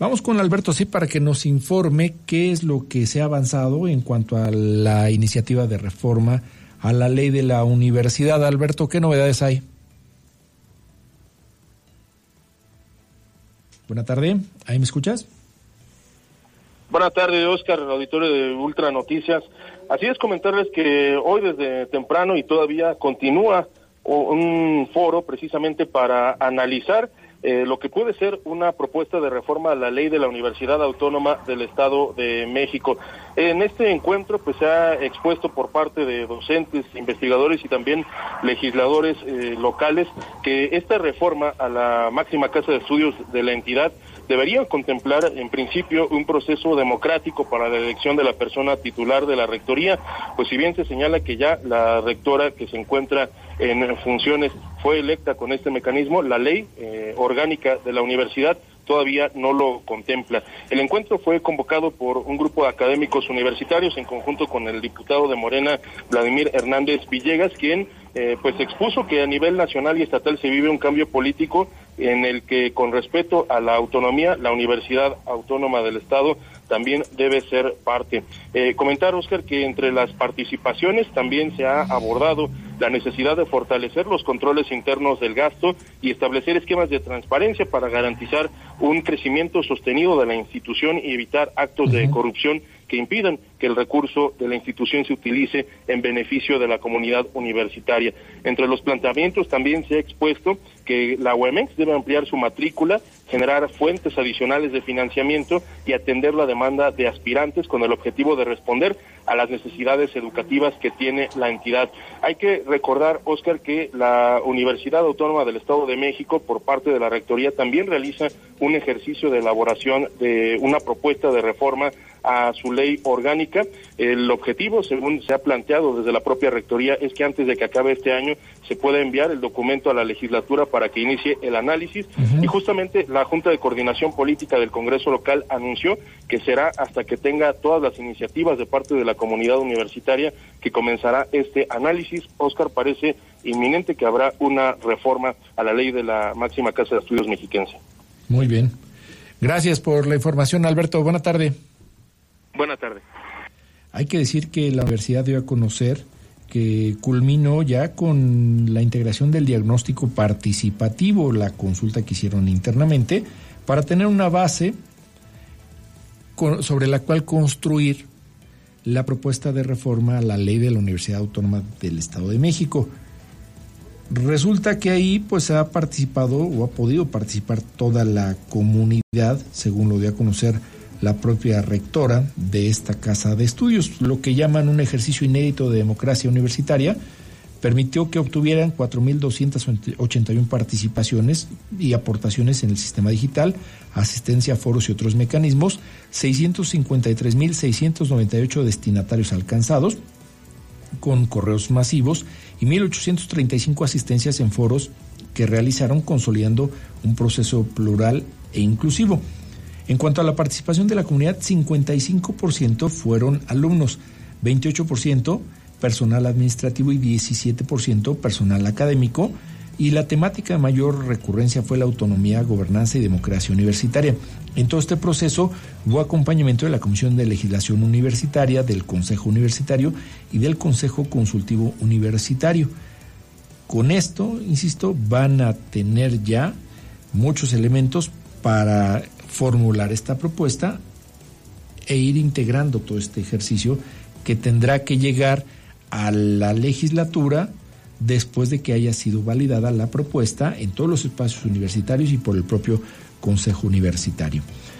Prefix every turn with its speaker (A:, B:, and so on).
A: Vamos con Alberto sí para que nos informe qué es lo que se ha avanzado en cuanto a la iniciativa de reforma a la ley de la universidad. Alberto, ¿qué novedades hay? Buenas tardes, ¿ahí me escuchas?
B: Buenas tardes, Oscar, auditorio de Ultra Noticias. Así es, comentarles que hoy desde temprano y todavía continúa un foro precisamente para analizar lo que puede ser una propuesta de reforma a la ley de la Universidad Autónoma del Estado de México. En este encuentro pues se ha expuesto por parte de docentes, investigadores y también legisladores locales que esta reforma a la máxima casa de estudios de la entidad debería contemplar en principio un proceso democrático para la elección de la persona titular de la rectoría, pues si bien se señala que ya la rectora que se encuentra en funciones fue electa con este mecanismo, la ley orgánica de la universidad todavía no lo contempla. El encuentro fue convocado por un grupo de académicos universitarios en conjunto con el diputado de Morena, Vladimir Hernández Villegas, quien pues expuso que a nivel nacional y estatal se vive un cambio político en el que, con respeto a la autonomía, la Universidad Autónoma del Estado también debe ser parte. Comentar, Oscar, que entre las participaciones también se ha abordado la necesidad de fortalecer los controles internos del gasto y establecer esquemas de transparencia para garantizar un crecimiento sostenido de la institución y evitar actos de corrupción que impidan que el recurso de la institución se utilice en beneficio de la comunidad universitaria. Entre los planteamientos también se ha expuesto que la UEMEX debe ampliar su matrícula, generar fuentes adicionales de financiamiento y atender la demanda de aspirantes con el objetivo de responder a las necesidades educativas que tiene la entidad. Hay que recordar, Oscar, que la Universidad Autónoma del Estado de México, por parte de la Rectoría, también realiza un ejercicio de elaboración de una propuesta de reforma a su ley orgánica. El objetivo, según se ha planteado desde la propia Rectoría, es que antes de que acabe este año se pueda enviar el documento a la legislatura para que inicie el análisis, y justamente la Junta de Coordinación Política del Congreso local anunció que será hasta que tenga todas las iniciativas de parte de la comunidad universitaria que comenzará este análisis. Oscar, parece inminente que habrá una reforma a la ley de la máxima casa de estudios mexiquense.
A: Muy bien. Gracias por la información, Alberto. Buena tarde.
B: Buenas tardes.
A: Hay que decir que la universidad dio a conocer que culminó ya con la integración del diagnóstico participativo, la consulta que hicieron internamente, para tener una base sobre la cual construir la propuesta de reforma a la ley de la Universidad Autónoma del Estado de México. Resulta que ahí pues ha participado o ha podido participar toda la comunidad, según lo dio a conocer la propia rectora de esta casa de estudios. Lo que llaman un ejercicio inédito de democracia universitaria permitió que obtuvieran 4,281 participaciones y aportaciones en el sistema digital, asistencia a foros y otros mecanismos, 653,698 destinatarios alcanzados con correos masivos y 1,835 asistencias en foros que realizaron, consolidando un proceso plural e inclusivo. En cuanto a la participación de la comunidad, 55% fueron alumnos, 28% personal administrativo y 17% personal académico, y la temática de mayor recurrencia fue la autonomía, gobernanza y democracia universitaria. En todo este proceso hubo acompañamiento de la Comisión de Legislación Universitaria, del Consejo Universitario y del Consejo Consultivo Universitario. Con esto, insisto, van a tener ya muchos elementos para formular esta propuesta e ir integrando todo este ejercicio que tendrá que llegar a la legislatura después de que haya sido validada la propuesta en todos los espacios universitarios y por el propio Consejo Universitario.